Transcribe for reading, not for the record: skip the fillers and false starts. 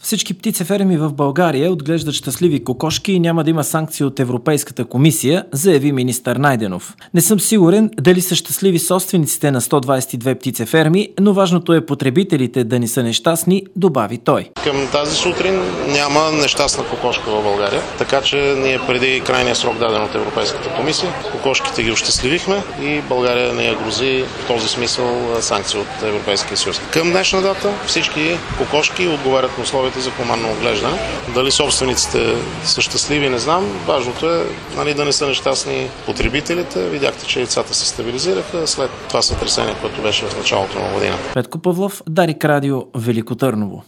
Всички птицеферми в България отглеждат щастливи кокошки и няма да има санкции от Европейската комисия, заяви министър Найденов. Не съм сигурен дали са щастливи собствениците на 122 птицеферми, но важното е потребителите да не са нещастни, добави той. Към тази сутрин няма нещастна кокошка в България, така че ние преди крайния срок даден от Европейската комисия, кокошките ги ощастливихме и България не я грози в този смисъл санкции от Европейския съюз. Към днешна дата всички кокошки отговарят на условията за хуманно отглеждане. Дали собствениците са щастливи, не знам. Важното е да не са нещастни потребителите. Видяхте, че яйцата се стабилизираха след това сътресение, което беше в началото на година. Петко Павлов, Дарик Радио, Велико Търново.